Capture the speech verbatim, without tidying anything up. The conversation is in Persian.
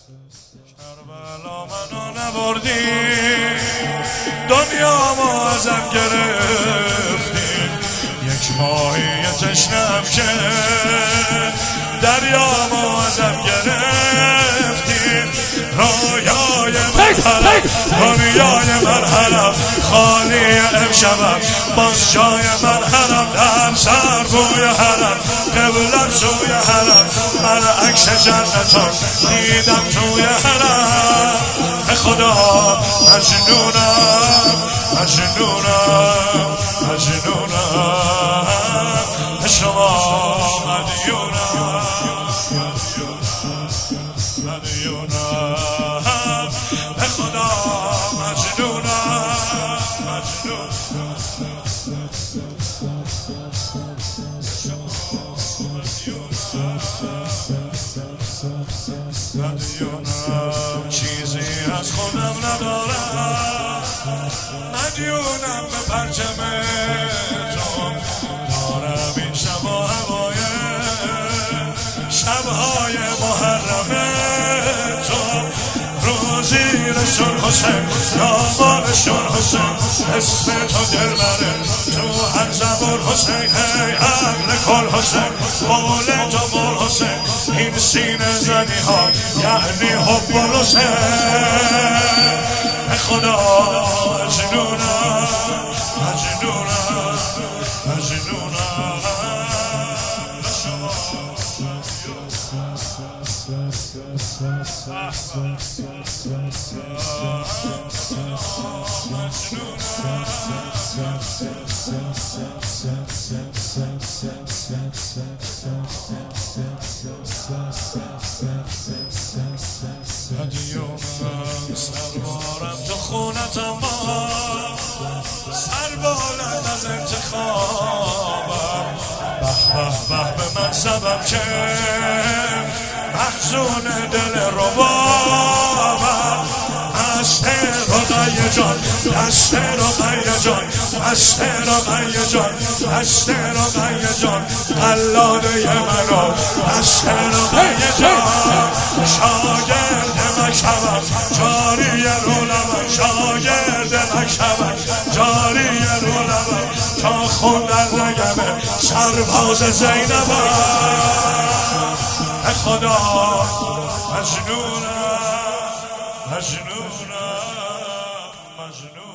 کربلا منو نبردی، دنیا ما ازم گرفتی، یک ماهی تشنم که دریا ما ازم گرفتی، رویای مرحلم دنیای مرحلم خالی امشبم، باز جای مرحلم در سر بوی حرم، قبلم سوی حرم، من عکس جنتان دیدم توی حرم. به خدا مجنونم مجنونم مجنونم، به شما مدیونم مدیونم، به خدا مجنونم مجنونم مدیونم، چیزی از خودم ندارم، مدیونم به پرچم تو، دارم این شبا هوای شبهای محرم تو، روزی رسول حسین نامانشون حسین، اسم تو دل بره تو هر زبان حسین، ای عقل کل حسین، قول تو مول حسین، این سینه زنی ها یعنی حب حسین. به خدا مجنونم مجنونم مجنونم، به شما مدیونم، سربارم تو خونتم با سر بالم از انتخابم، به به به به من سبب که محزون دل ربابم، دست رقیه جان دست رقیه جان دست رقیه جان دست رقیه جان، قلاده منو دست رقیه جان، شاگرد مکتبم جاری رولم، شاگرد مکتبم جاری رولم، تا خوندن رگمه سرباز زینبم. به خدا مجنونم مجنونم مجنونم.